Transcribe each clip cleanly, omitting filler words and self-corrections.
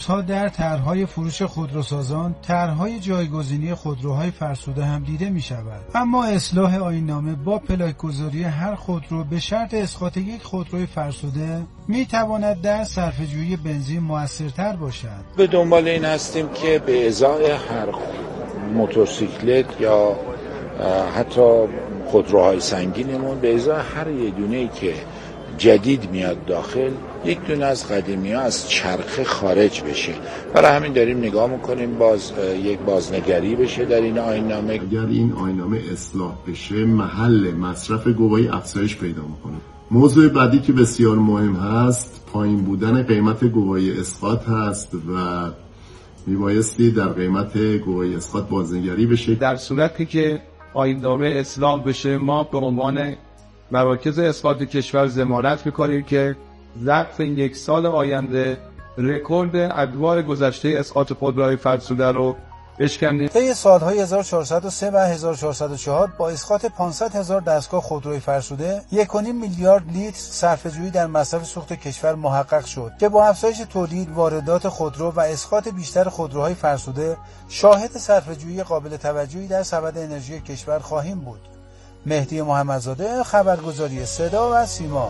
تا در طرح‌های فروش خودروسازان طرح‌های جایگزینی خودروهای فرسوده هم دیده می‌شود. اما اصلاح آیین‌نامه با پلاک‌گذاری هر خودرو به شرط اسقاط یک خودروی فرسوده می‌تواند در صرفه‌جویی بنزین مؤثرتر باشد. به دنبال این هستیم که به ازای هر موتورسیکلت یا حتی خودروهای سنگینمون به ازای هر یه دونه‌ای که جدید میاد داخل، یک دونه از قدیمی‌ها از چرخه خارج بشه. برای همین داریم نگاه میکنیم یک بازنگری بشه در این آیین‌نامه. اگر این آیین‌نامه اصلاح بشه، محل مصرف گواهی افزایش پیدا میکنه. موضوع بعدی که بسیار مهم هست پایین بودن قیمت گواهی اسقاط هست و میبایستی در قیمت گواهی اسقاط بازنگری بشه. در صورتی که آیین‌نامه اصلاح بشه، ما به عنوان مراکز اسقاط کشور ضمانت می‌کنیم که ظرف یک سال آینده رکورد ادوار گذشته اسقاط خودروهای فرسوده رو بشکنیم. طی سال‌های 1403 و 1404 با اسقاط 500,000 دستگاه خودروی فرسوده 1.5 میلیارد لیتر صرفه‌جویی در مصرف سوخت کشور محقق شد که با افزایش تولید، واردات خودرو و اسقاط بیشتر خودروهای فرسوده شاهد صرفه‌جویی قابل توجهی در سبد انرژی کشور خواهیم بود. مهدی محمدزاده، خبرگزاری صدا و سیما.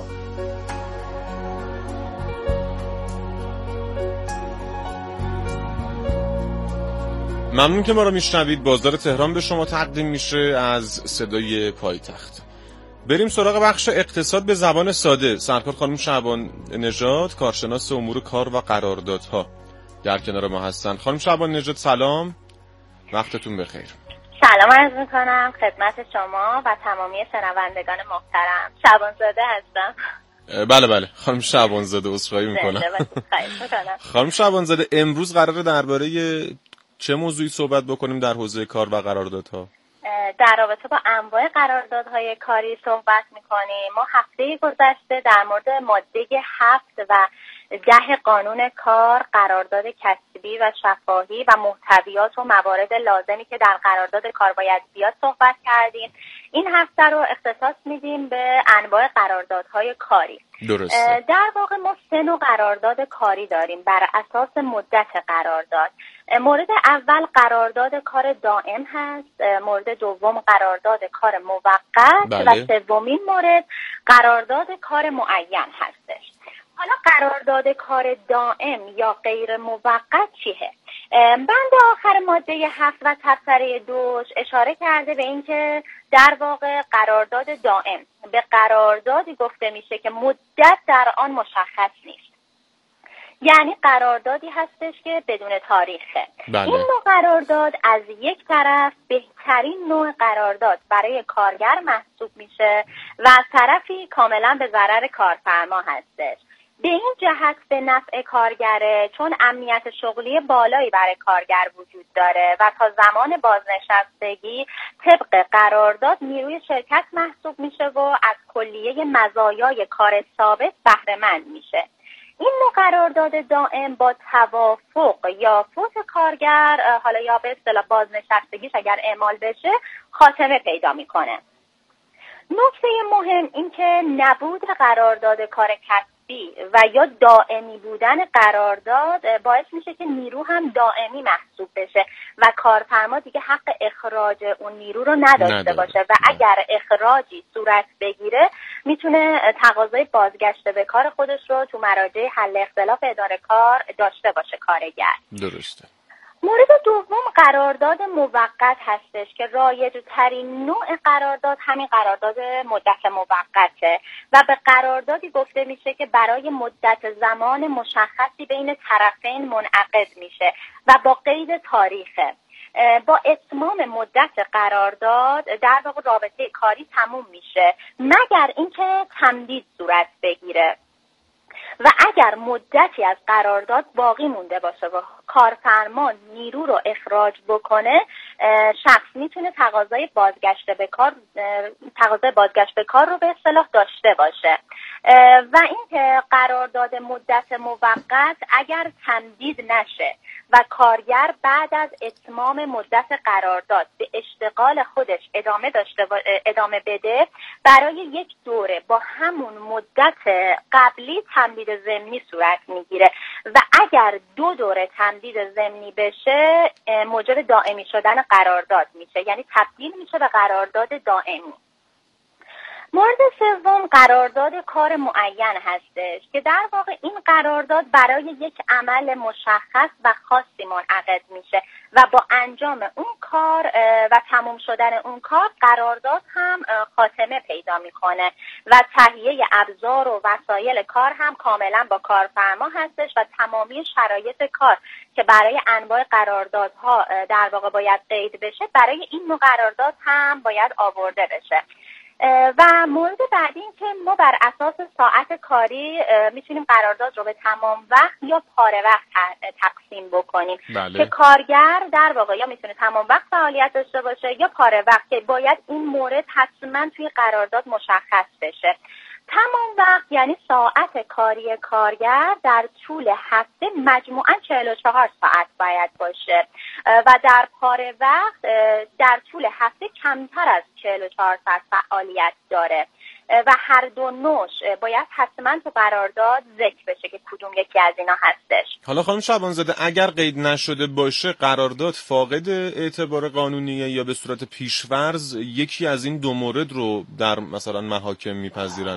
ممنون که ما رو میشنوید. بازار تهران به شما تقدیم میشه از صدای پایتخت. بریم سراغ بخش اقتصاد به زبان ساده. سرکار خانم شعبان نژاد، کارشناس امور کار و قراردادها، در کنار ما هستن. خانم شعبان نژاد سلام، وقتتون بخیر. سلام عرض میکنم خدمت شما و تمامی شنوندگان محترم. شعبانزاده هستم. بله خانم شعبانزاده، عذرخواهی میکنم. خانم شعبانزاده، امروز قراره درباره چه موضوعی صحبت بکنیم در حوزه کار و قراردادها؟ در رابطه با انواع قراردادهای کاری صحبت میکنیم. ما هفته گذشته در مورد ماده 7 و 10 قانون کار، قرارداد کسبی و شفاهی و محتویات و موارد لازمی که در قرارداد کار باید بیاد صحبت کردیم. این هفته رو اختصاص میدیم به انواع قراردادهای کاری. درسته. در واقع ما 3 نوع قرارداد کاری داریم بر اساس مدت قرارداد. مورد اول قرارداد کار دائم هست، مورد دوم قرارداد کار موقت و سومین مورد قرارداد کار معین هستش. حالا قرارداد کار دائم یا غیر موقت چیه؟ بند آخر ماده 7 و تبصره 2 اشاره کرده به اینکه در واقع قرارداد دائم به قراردادی گفته میشه که مدت در آن مشخص نیست. یعنی قراردادی هستش که بدون تاریخه. بله. این نوع قرارداد از یک طرف بهترین نوع قرارداد برای کارگر محسوب میشه و از طرفی کاملا به ضرر کارفرما هستش. به این جهت به نفع کارگره، چون امنیت شغلی بالایی برای کارگر وجود داره و تا زمان بازنشستگی طبق قرارداد نیروی شرکت محسوب میشه و از کلیه مزایای کار ثابت بهره مند میشه. این نوع قرارداد دائم با توافق یا فوت کارگر، حالا یا به اصطلاح بازنشستگیش اگر اعمال بشه، خاتمه پیدا میکنه. نکته مهم این که نبود قرارداد کار کسبی و یا دائمی بودن قرارداد باعث میشه که نیرو هم دائمی محسوب بشه و کارفرما دیگه حق اخراج اون نیرو رو نداشته باشه و اگر اخراجی صورت بگیره میتونه تقاضای بازگشت به کار خودش رو تو مراجع حل اختلاف اداره کار داشته باشه کارگر. درسته. مورد دوم قرارداد موقت هستش که رایج‌ترین نوع قرارداد همین قرارداد مدت موقته و به قراردادی گفته میشه که برای مدت زمان مشخصی بین طرفین منعقد میشه و با قید تاریخه. با اتمام مدت قرارداد در واقع رابطه کاری تموم میشه مگر اینکه تمدید صورت بگیره و اگر مدتی از قرارداد باقی مونده باشه و کارفرما نیرو رو اخراج بکنه، شخص میتونه تقاضای بازگشت به کار رو به اصطلاح داشته باشه. و اینکه قرارداد مدت موقت اگر تمدید نشه و کارگر بعد از اتمام مدت قرارداد به اشتغال خودش ادامه بده، برای یک دوره با همون مدت قبلی تمدید تمدید ضمنی صورت میگیره و اگر 2 دوره تمدید ضمنی بشه موجب دائمی شدن قرارداد میشه، یعنی تبدیل میشه به قرارداد دائمی. مورد سوم قرارداد کار معین هستش که در واقع این قرارداد برای یک عمل مشخص و خاصی منعقد میشه و با انجام اون کار و تموم شدن اون کار قرارداد هم خاتمه پیدا میکنه و تهیه ابزار و وسایل کار هم کاملا با کارفرما هستش و تمامی شرایط کار که برای انواع قراردادها در واقع باید قید بشه برای این نوع قرارداد هم باید آورده بشه. و مورد بعدی این که ما بر اساس ساعت کاری میتونیم قرارداد رو به تمام وقت یا پاره وقت تقسیم بکنیم. بله. که کارگر در واقع یا میتونه تمام وقت فعالیت داشته باشه یا پاره وقت که باید این مورد حتما توی قرارداد مشخص بشه. تمام وقت یعنی ساعت کاری کارگر در طول هفته مجموعاً 44 ساعت باید باشه و در پاره وقت در طول هفته کمتر از 44 ساعت فعالیت داره و هر دو نوش باید حتما تو قرارداد ذکر بشه که کدوم یکی از اینا هستش. حالا خانم شعبانزاده اگر قید نشده باشه قرارداد فاقد اعتبار قانونیه یا به صورت پیش‌فرض یکی از این 2 مورد رو در مثلا محاکم میپذیرن؟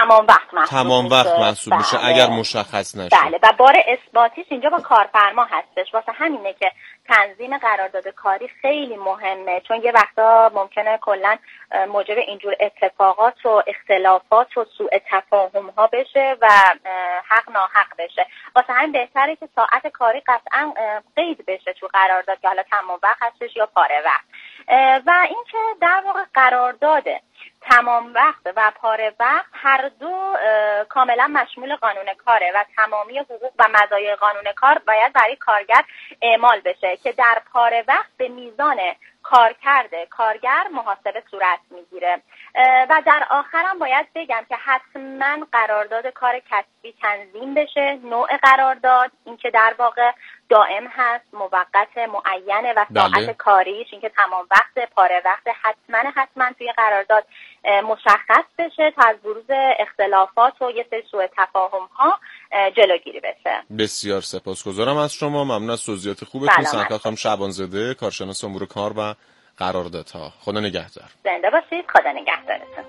تمام وقت محسوب میشه اگر مشخص نشه. بله و بار اثباتیش اینجا با کارفرما هستش. واسه همینه که تنظیم قرارداد کاری خیلی مهمه، چون یه وقتا ممکنه کلا موجب اینجور اتفاقات و اختلافات و سوء تفاهم ها بشه و حق ناحق بشه. واسه همین بهتره که ساعت کاری قطعا قید بشه تو قرارداد که حالا تمام وقت هستش یا پاره وقت. و اینکه در واقع قرارداد تمام وقت و پاره وقت هر دو کاملا مشمول قانون کاره و تمامی حقوق و مزایای قانون کار باید برای کارگر اعمال بشه که در پاره وقت به میزان کارکرد کارگر محاسبه صورت میگیره. و در آخرم باید بگم که حتما قرارداد کار کسبی تنظیم بشه، نوع قرارداد، اینکه در واقع دائم هست، موقت، معینه و ساعت کاریش، اینکه تمام وقت، پاره وقت حتما توی قرارداد مشخص بشه تا از بروز اختلافات و یه سری سوء تفاهم ها جلوگیری بشه. بسیار سپاسگزارم از شما، ممنون از توضیحات خوبتون. سرکار خانم شعبانزاده، کارشناس امور کار و قراردادها. خدا نگهدار. زنده باشید. خدا نگهدارتون.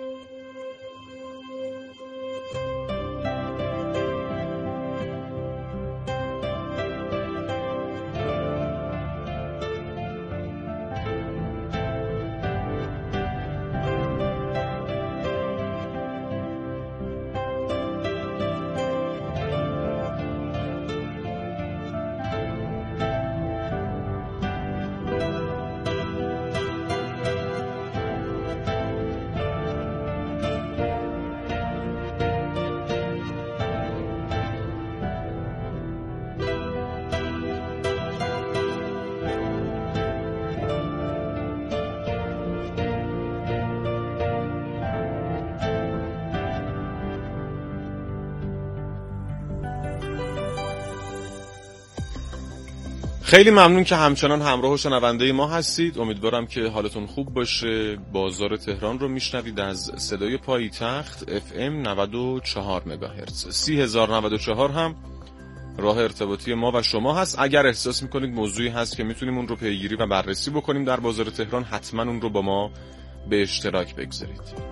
خیلی ممنون که همچنان همراه و شنونده ما هستید. امیدوارم که حالتون خوب باشه. بازار تهران رو میشنوید از صدای پایتخت FM 94 مگاهرتز. 30,094 هم راه ارتباطی ما و شما هست. اگر احساس میکنید موضوعی هست که میتونیم اون رو پیگیری و بررسی بکنیم در بازار تهران، حتما اون رو با ما به اشتراک بگذارید.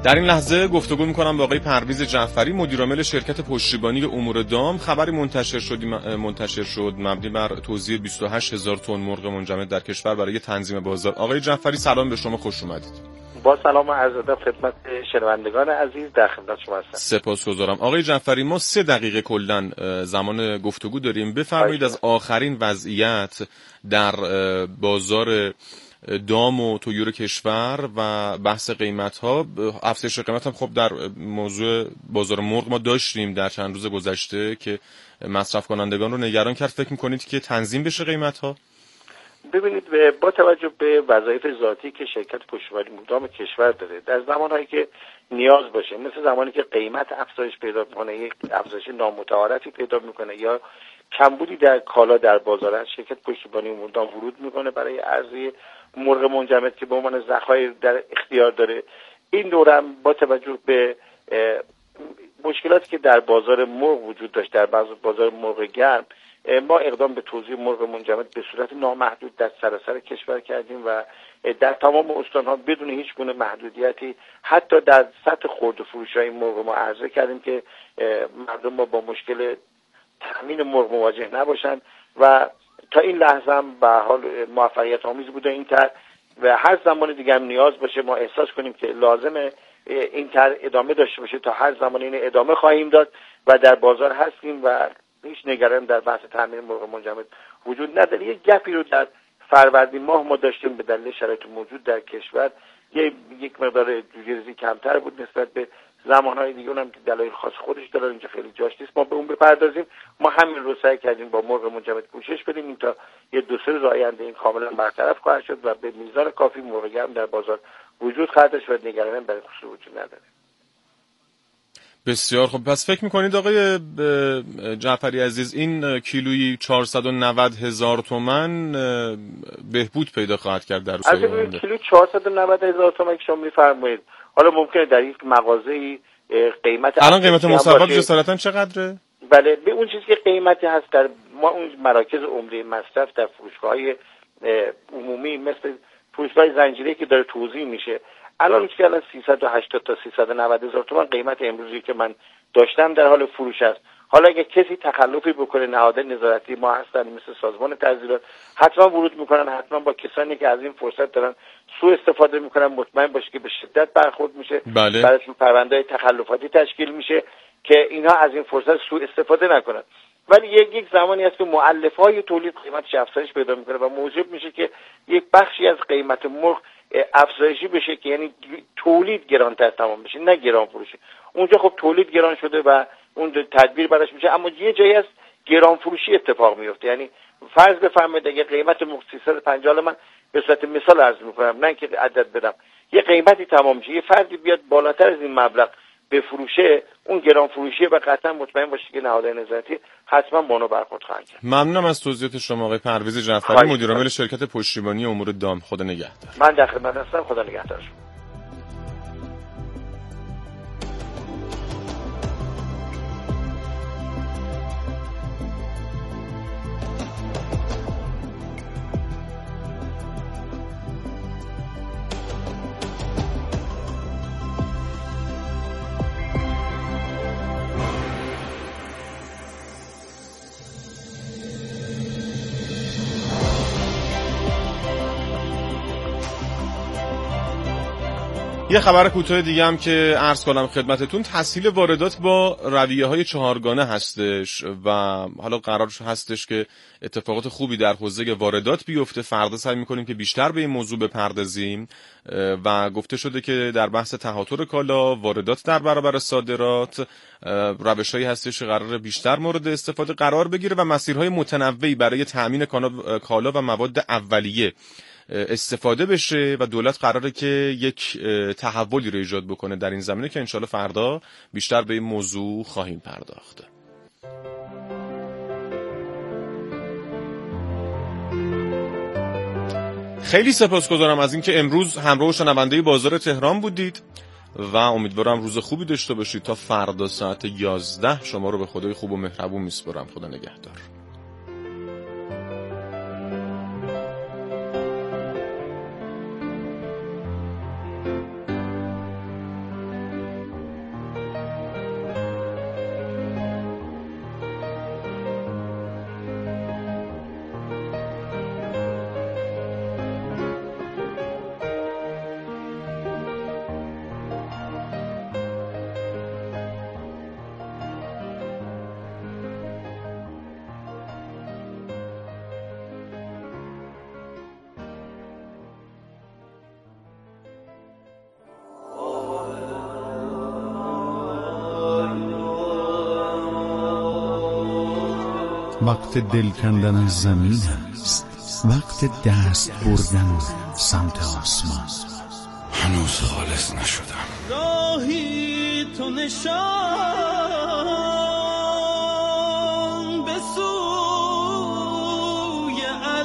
در این لحظه گفتگو می‌کنم با آقای پرویز جعفری، مدیرعامل شرکت پشتیبانی امور دام. خبری منتشر شد مبنی بر توزیع 28000 تن مرغ منجمد در کشور برای تنظیم بازار. آقای جعفری سلام به شما، خوش اومدید. با سلام و عرض ادب خدمت شنوندگان عزیز، در خدمت شما هستم. سپاسگزارم. آقای جعفری، ما 3 دقیقه کلاً زمان گفتگو داریم. بفرمایید از آخرین وضعیت در بازار دام و طیور کشور و بحث قیمت‌ها. افزایش قیمت هم خب در موضوع بازار مرغ ما داشتیم در چند روز گذشته که مصرف کنندگان رو نگران کرد. فکر می‌کنید که تنظیم بشه قیمت‌ها؟ ببینید، با توجه به وظایف ذاتی که شرکت پشتیبانی دام کشور داره، در زمانهایی که نیاز باشه، مثل زمانی که قیمت افزایش پیدا می‌کنه، یک افزایش نامتعارفی پیدا می‌کنه یا کمبودی در کالا در بازار هست، شرکت پشتیبانی امور دام ورود می‌کنه برای عرضه مرغ منجمد که به عنوان ذخایر در اختیار داره. این دورم با توجه به مشکلاتی که در بازار مرغ وجود داشت، در بازار مرغ گرم، ما اقدام به توزیع مرغ منجمد به صورت نامحدود در سراسر کشور کردیم و در تمام استان‌ها بدون هیچ گونه محدودیتی، حتی در سطح خرد و فروش‌های مرغ ما عرضه کردیم که مردم ما با مشکل تامین مرغ مواجه نباشند و تا این لحظه هم به حال موفقیت آمیز بوده این طرح و هر زمان دیگه هم نیاز باشه ما احساس کنیم که لازمه این طرح ادامه داشته باشه، تا هر زمان این ادامه خواهیم داد و در بازار هستیم و هیچ نگرانی در بحث تامین مرغ منجمد وجود نداره. یک گپی رو در فروردین ماه ما داشتیم به دلیل شرایط موجود در کشور، یک مقدار جوجه‌ریزی کمتر بود نسبت به زمانهای دیگه، اونم که دلایل خاص خودش داره، اینجا خیلی جاش نیست ما به اون بپردازیم. ما همین رو سعی کردیم با مرغ منجمد کوشش بدیم این تا یه 2-3 روز آینده این کاملا برطرف خواهد شد و به میزان کافی مرغ گرم در بازار وجود خواهد داشت و نگرانی برای خصوص وجود نداره. بسیار خب. پس فکر میکنید آقای جعفری عزیز این کیلویی 490,000 تومان بهبود پیدا خواهد کرد در روزهای آینده؟ کیلو 490,000 تومان که شما میفرمایید، حالا ممکنه در یک مغازه‌ای قیمت الان قیمت مصوب جسارتا چقدره؟ بله، به اون چیزی که قیمتی هست در ما اون مراکز عمده مصرف در فروشگاه‌های عمومی مثل فروشگاه زنجیره‌ای که داره توزیع میشه، الان که الان 380 تا 390,000 تومان قیمت امروزی که من داشتم در حال فروش است. حالا اگه کسی تخلفی بکنه، نهادهای نظارتی ما هستن مثل سازمان تعزیرات حتما ورود میکنن، حتما با کسانی که از این فرصت دارن سوء استفاده میکنن مطمئن باشه که به شدت برخورد میشه. بله. براشون پرونده‌های تخلفاتی تشکیل میشه که اینها از این فرصت سوء استفاده نکنن. ولی یک زمانی هست که مؤلفه‌های تولید قیمتش افزایش پیدا میکنه و موجب میشه که یک بخشی از قیمت مرغ افزایشی بشه که یعنی تولید گرانتر تمام بشه نه گران فروشی. اونجا خب تولید گران شده و اون تدبیر براش میشه، اما یه جایی از گران فروشی اتفاق میفته. یعنی فرض بفرمایید اگه قیمت مرغ 350، من به صورت مثال عرض میکنم نه که عدد بدم، یه قیمتی تمام میشه، یه فردی بیاد بالاتر از این مبلغ بفروشه، اون گران فروشیه و قطعا مطمئن باشید که نهادهای نظارتی حتما با اونو برخورد خواهند کرد. ممنونم از توضیحات شما آقای پرویز جعفری، مدیرعامل شرکت پشتیبانی امور دام. خدا نگهدار. من در خدمت هستم. خدا نگهدار. یه خبر کوتاه دیگه هم که عرض کنم خدمتتون، تسهیل واردات با رویه‌های چهارگانه هستش و حالا قرار هستش که اتفاقات خوبی در حوزه واردات بیفته. فردا سعی می‌کنیم که بیشتر به این موضوع بپردازیم و گفته شده که در بحث تهاتر کالا، واردات در برابر صادرات، روش‌هایی هستش که قرار بیشتر مورد استفاده قرار بگیره و مسیرهای متنوعی برای تأمین کالا و مواد اولیه استفاده بشه و دولت قراره که یک تحولی رو ایجاد بکنه در این زمینه که انشالله فردا بیشتر به این موضوع خواهیم پرداخت. خیلی سپاسگزارم از اینکه امروز همراه شنونده بازار تهران بودید و امیدوارم روز خوبی داشته باشید. تا فردا ساعت 11 شما رو به خدای خوب و مهربون میسپارم. خدا نگهدار. وقت دل کندن از زمین است، وقت دست بردن سمت آسمان. هنوز خالص نشدم. راهی تو نشان به سوی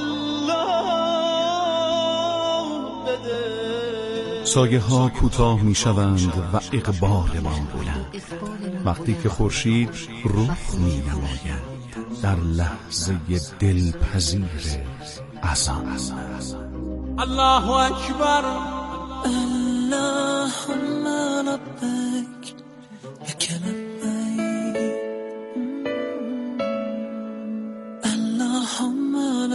الله بده. سایه ها کوتاه می شوند و اقبال ما بلند، وقتی که خورشید رخ می نماید در لحظه دلپذیر اذان. الله اکبر. اللهم لبیک لک لبیک، اللهم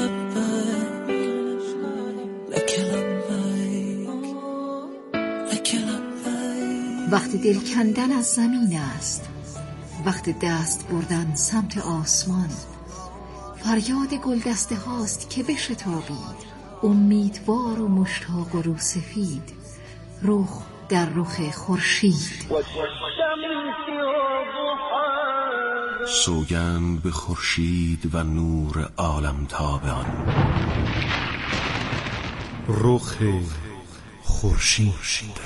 لبیک لک لبیک لک لبیک. وقت دل کندن از زمین است، وقت دست بردن سمت آسمان. فریاد گلدسته هاست که بشتابید، امیدوار و مشتاق و روسفید، رخ در رخ خورشید. سوگند به خورشید و نور عالمتاب آن. رخ خورشید.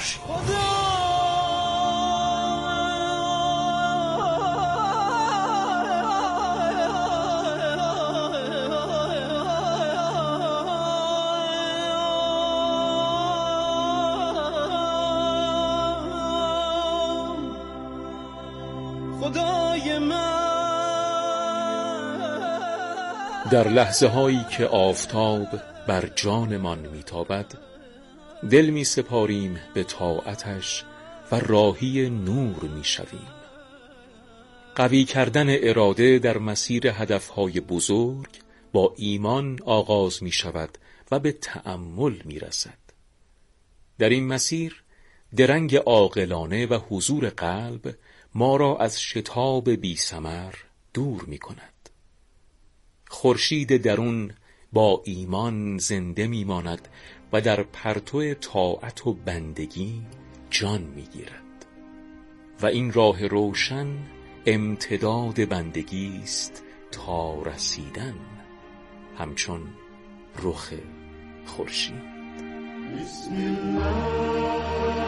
در لحظه هایی که آفتاب بر جانمان میتابد، دل می سپاریم به طاعتش و راهی نور می شویم. قوی کردن اراده در مسیر هدفهای بزرگ با ایمان آغاز می شود و به تأمل می رسد. در این مسیر درنگ عاقلانه و حضور قلب ما را از شتاب بی ثمر دور می کند. خورشید درون با ایمان زنده می ماند و در پرتو طاعت و بندگی جان می گیرد و این راه روشن امتداد بندگی است تا رسیدن همچون رخ خورشید. بسم الله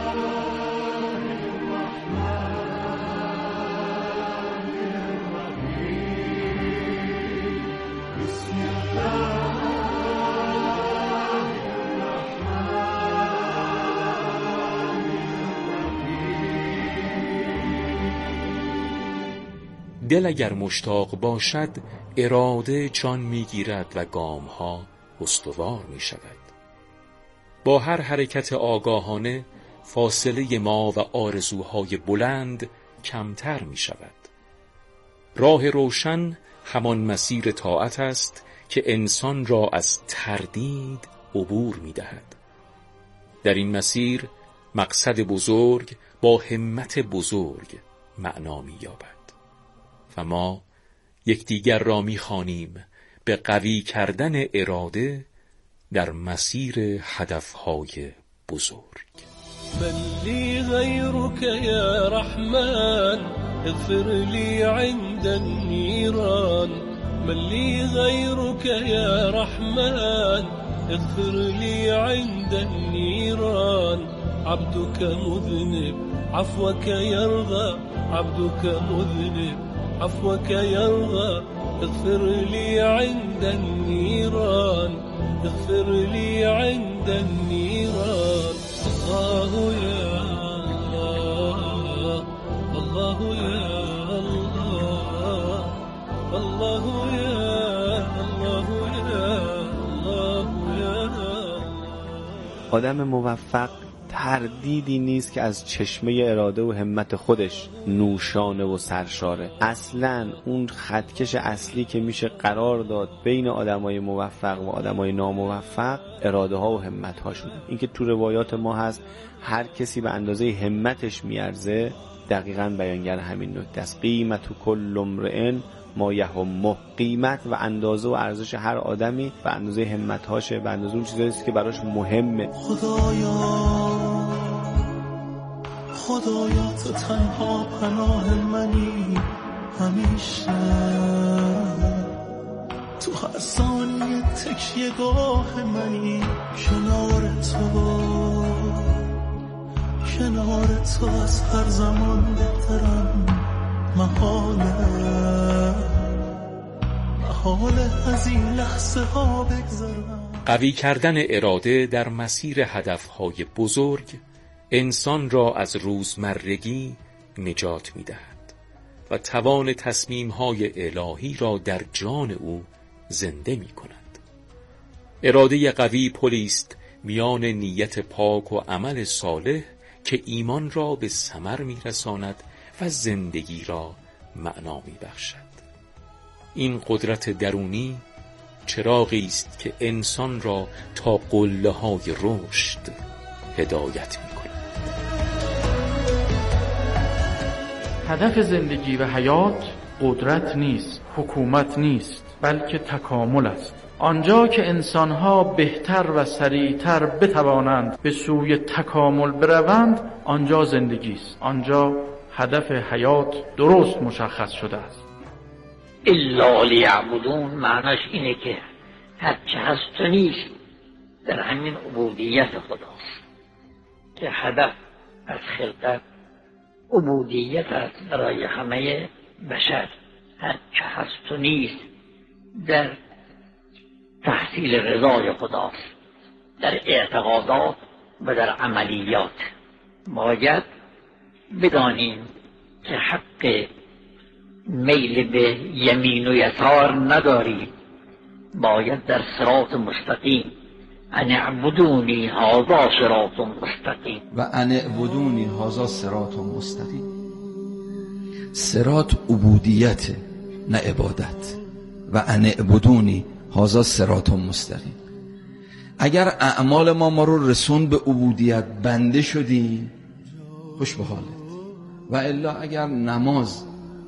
دل اگر مشتاق باشد اراده جان میگیرد و گامها استوار می شود. با هر حرکت آگاهانه فاصله ما و آرزوهای بلند کمتر می شود. راه روشن همان مسیر طاعت است که انسان را از تردید عبور می دهد. در این مسیر مقصد بزرگ با همت بزرگ معنا می یابد و ما یکدیگر را می خوانیم به قوی کردن اراده در مسیر هدفهای بزرگ. من لی غیرک یا رحمن اغفر لی عند النیران، من لی غیرک یا رحمن اغفر لی عند النیران، عبدك مذنب عفوك يرضى، عبدك مذنب عفوك يرضى، اغفر لي عند النيران، اغفر لي عند النيران. الله يا الله، الله يا الله، الله يا الله يا الله يا. آدم موفق تردیدی نیست که از چشمه اراده و همت خودش نوشانه و سرشاره. اصلا اون خطکش اصلی که میشه قرار داد بین آدمای موفق و آدمای ناموفق اراده ها و همت هاشون. این که تو روایات ما هست هر کسی به اندازه همتش میارزه، دقیقاً بیانگر همین نکته است. قیمت کل امرئ ما یهمه، قیمت و اندازه و ارزش هر آدمی به اندازه همت‌هاشه، به اندازه اون چیزایی که براش مهمه. خدایا تو تنها پناه منی، همیشه تو هر ثانیه تکیه گاه منی، کنار تو از هر زمان بهترم. محاله از این لحظه ها بگذرم. قوی کردن اراده در مسیر هدفهای بزرگ انسان را از روزمرگی نجات می‌دهد و توان تصمیم‌های الهی را در جان او زنده می‌کند. اراده قوی پلی است میان نیت پاک و عمل صالح که ایمان را به ثمر می‌رساند و زندگی را معنا می‌بخشد. این قدرت درونی چراغی است که انسان را تا قله‌های رشد هدایت می‌کند. هدف زندگی و حیات قدرت نیست، حکومت نیست، بلکه تکامل است. آنجا که انسانها بهتر و سریعتر بتوانند به سوی تکامل بروند، آنجا زندگی است. آنجا هدف حیات درست مشخص شده است. الا لیعبدون معناش اینه که هرچه هست و نیست در همین عبودیت خداست، که هدف از خلقت عبودیت است برای همه بشر. هرچه هست و نیست در تحصیل رضای خداست، در اعتقادات و در عملیات. باید بدانیم که حق میل به یمین و یسار نداریم. باید در صراط مستقیم، ان اعبدونی هذا صراط مستقیم و ان اعبدونی هذا صراط مستقیم. صراط عبودیت نه عبادت. و ان اعبدونی هذا صراط مستقیم. اگر اعمال ما رو رسون به عبودیت، بنده شدی، خوش به حالت. و الا اگر نماز،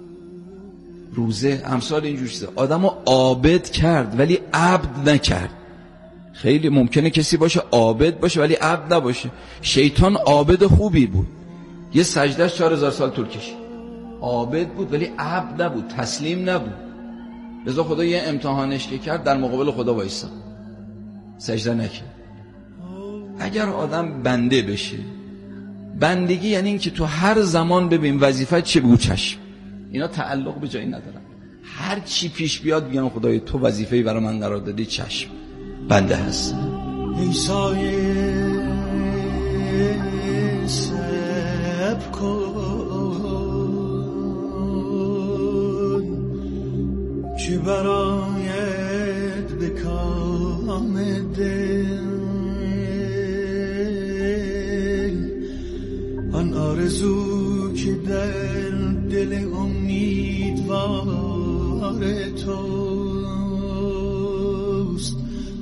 روزه، امثال اینجور چیزا آدمو عابد کرد ولی عبد نکرد. خیلی ممکنه کسی باشه عابد باشه ولی عبد نباشه. شیطان عابد خوبی بود، یه سجدهش 4000 سال طول کشید. عابد بود ولی عبد نبود، تسلیم نبود. لذا خدا یه امتحانش که کرد، در مقابل خدا وایساد، سجده نکرد. اگر آدم بنده بشه، بندگی یعنی این که تو هر زمان ببین وظیفه چه بگو چشم. اینا تعلق به جایی ندارن. هر چی پیش بیاد بگم خدای تو وظیفه‌ای برای من قرار دادی، چشم، بنده هست. ای سایه صبر کن که برایت به کام دل آن آرزو که در دل امیدوار توست.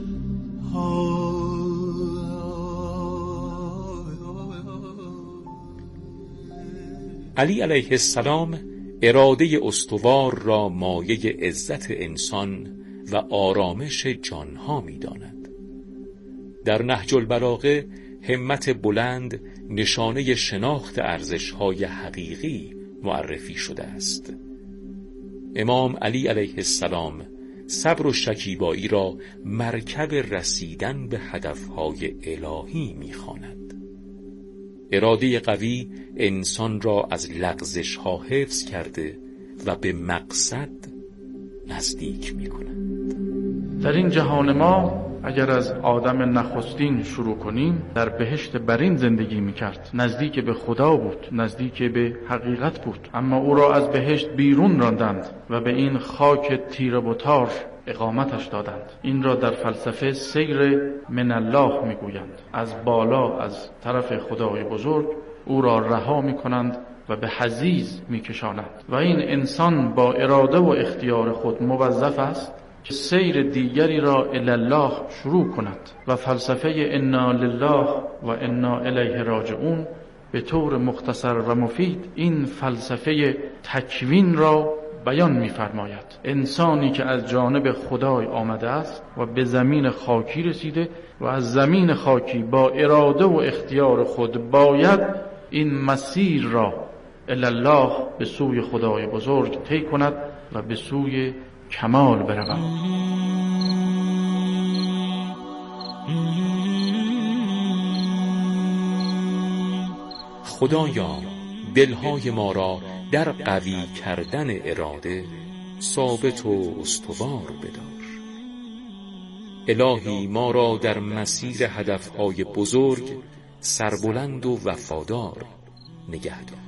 علی علیه السلام اراده استوار را مایه عزت انسان و آرامش جانها می داند. در نهج البلاغه همت بلند نشانه شناخت ارزش‌های حقیقی معرفی شده است. امام علی علیه السلام صبر و شکیبایی را مرکب رسیدن به هدفهای الهی می‌خواند. اراده قوی انسان را از لغزش‌ها حفظ کرده و به مقصد نزدیک می‌کند. در این جهان ما اگر از آدم نخستین شروع کنیم، در بهشت برین زندگی میکرد، نزدیک به خدا بود، نزدیک به حقیقت بود، اما او را از بهشت بیرون راندند و به این خاک تیره و تار اقامتش دادند. این را در فلسفه سیر من الله میگویند. از بالا، از طرف خدای بزرگ او را رها میکنند و به حضیض میکشانند. و این انسان با اراده و اختیار خود موظف است که سیر دیگری را الی الله شروع کند و فلسفه انا لله و انا الیه راجعون به طور مختصر و مفید این فلسفه تکوین را بیان می‌فرماید. انسانی که از جانب خدای آمده است و به زمین خاکی رسیده و از زمین خاکی با اراده و اختیار خود باید این مسیر را الی الله به سوی خدای بزرگ طی کند و به سوی کمال بروم. خدایا دلهای ما را در قوی کردن اراده ثابت و استوار بدار. الهی ما را در مسیر هدفهای بزرگ سربلند و وفادار نگه دار.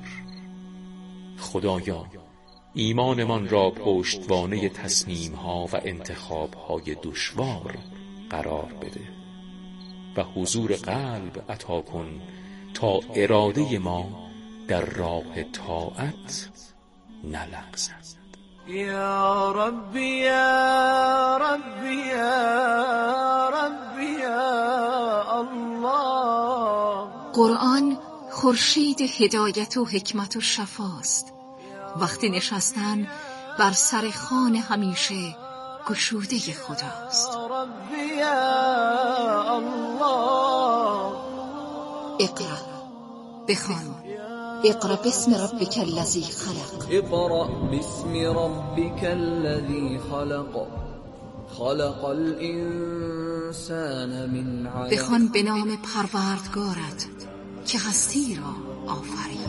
خدایا ایمانمان را پشتوانه تصمیم‌ها و انتخاب‌های دشوار قرار بده و حضور قلب عطا کن تا اراده ما در راه طاعت نلغزد. یا ربی یا ربی یا ربی یا الله. قرآن خورشید هدایت و حکمت و شفاست. وقتی نشستن بر سر خوان همیشه گشوده خداست. یا ربی یا الله. اقرأ، بخوان. اقرأ باسم ربک الذی خلق. اقرأ باسم ربک الذی خلق. خلق الانسان من علق. بخوان به نام پروردگارت که هستی را آفرید.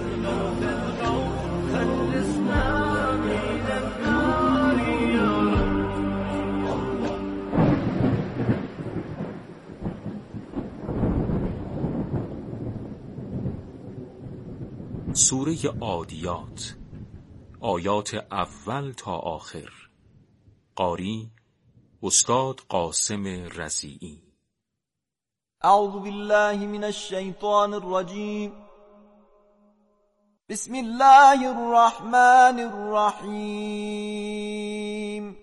سوره عادیات، آیات اول تا آخر. قاری استاد قاسم رضیعی. اعوذ بالله من الشیطان الرجیم. بسم الله الرحمن الرحیم.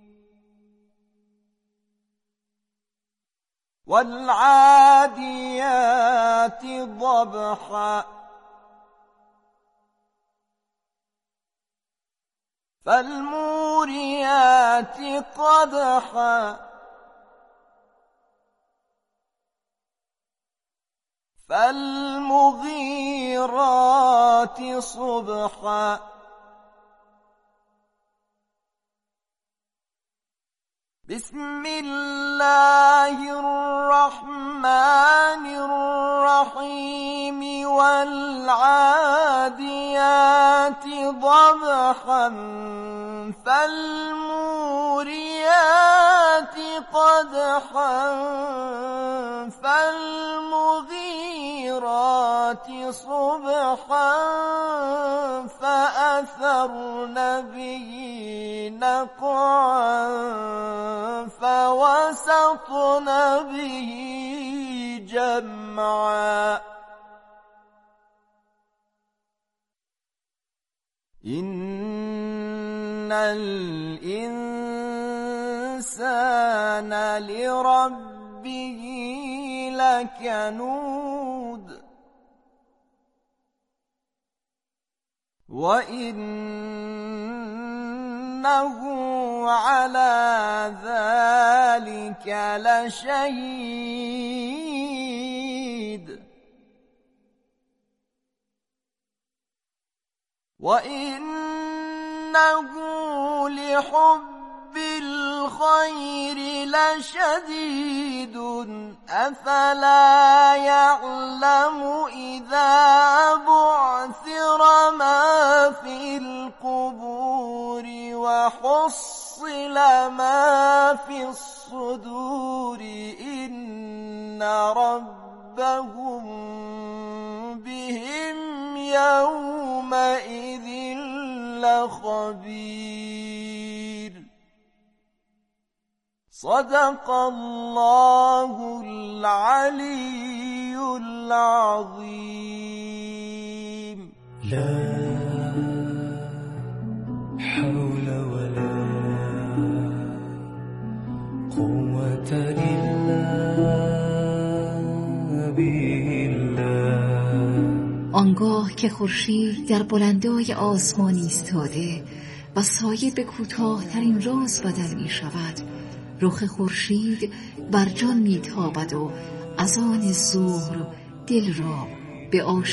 والعادیات ضبحا. فالموريات قدحا. فالمغيرات صبحا. بسم الله الرحمن الرحيم. والعاديات ضبحا. فالموريات قدحا. فالمغيرات صبحا. فأثرن به نقعا. فوسطن به جمعا. إن الإنسان لربه لكنود. وإنه على ذلك لشهيد. وإنه لحب الخير لشديد. أفلا يعلم إذا بعثر ما في القبور وحصل ما في الصدور. إن ربهم بهم يومئذ لخبير. صدق الله العلي العظيم. لا حول ولا قوة إلا بالله. آنگاه که خورشید در بلندای آسمانی ایستاده و سایه به کوتاه‌ترین راز بدل می شود، رخ خورشید بر جان می تابد و از آن ظهر دل را به